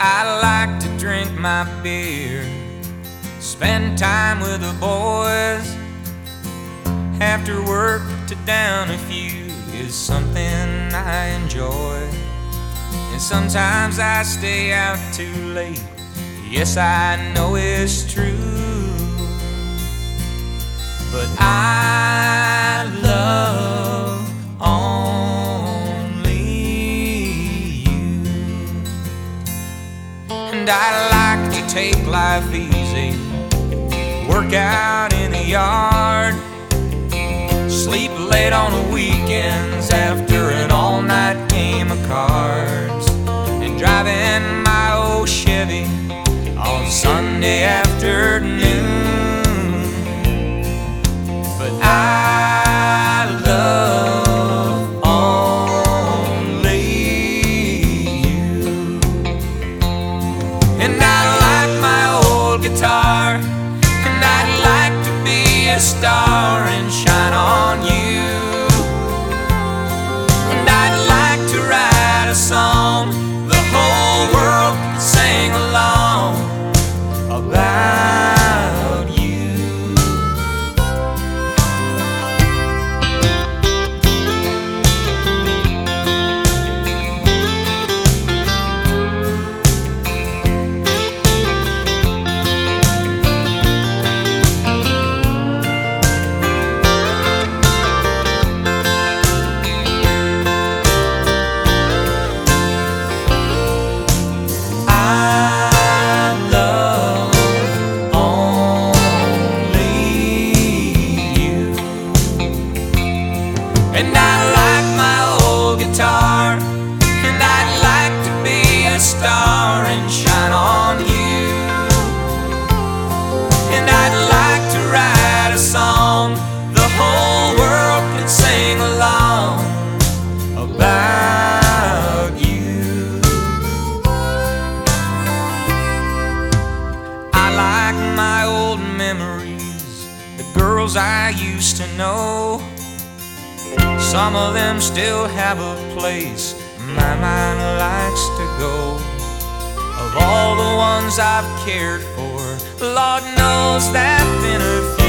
I like to drink my beer, spend time with the boys. After work, to down a few is something I enjoy. And sometimes I stay out too late. Yes, I know it's true, but I love only you. And I like to take life easy, work out in the yard, sleep late on the weekends after an all-night game of cards, and driving my old Chevy on Sunday afternoon. But I love only you. And I like my old guitar, and I'd like to be a star and shine on you. And I'd like to write a song the whole world could sing along about you. And I like my old guitar, and I'd like to be a star and shine on you. And I'd like to write a song the whole world can sing along about you. I like my old memories, the girls I used to know. Some of them still have a place my mind likes to go. Of all the ones I've cared for, Lord knows there've been a few.